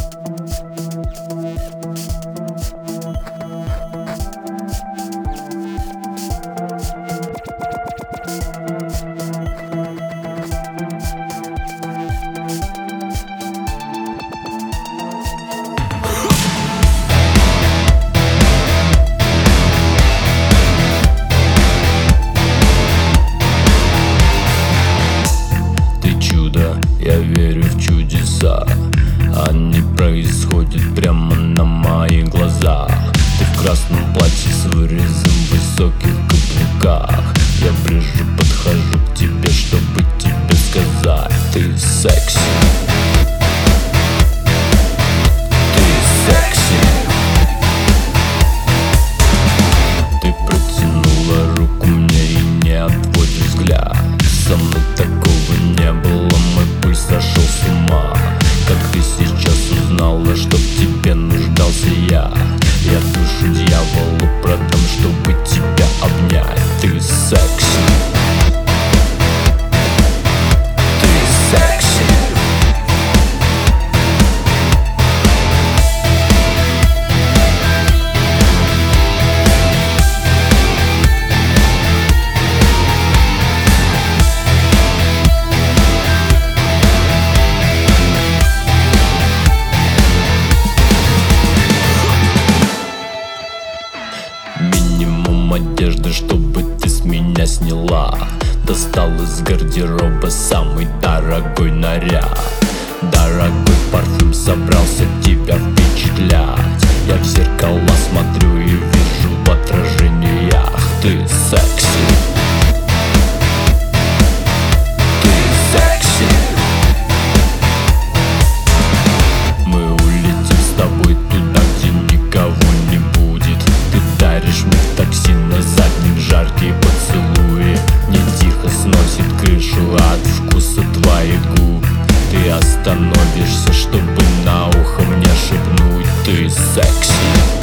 Я верю в чудеса, они происходят прямо на моих глазах. Ты в красном платье с вырезом в высоких каблуках. Я ближе подхожу к тебе, чтобы тебе сказать: ты секси. Ты секси. Ты протянула руку мне и не отводишь взгляд. Со мной такого не было, мой пульс сошел с ума. Как ты сейчас узнала, что в тебе нуждался я? Я душу дьяволу продам, чтобы тебя обнять. Ты секси. Ты секси. Минимум одежды, чтобы ты с меня сняла. Достал из гардероба самый дорогой наряд. Дорогой парфюм, собрался тебя впечатлять. Я в зеркала смотрю и вижу в отражениях: ты секси. Ты секси. Мы улетим с тобой туда, где никого не будет. Ты даришь мне в такси на заднем жаркие поцелуи. Мне тихо сносит крышу от вкуса твоих губ. Ты остановишься, чтобы на ухо мне шепнуть: ты секси.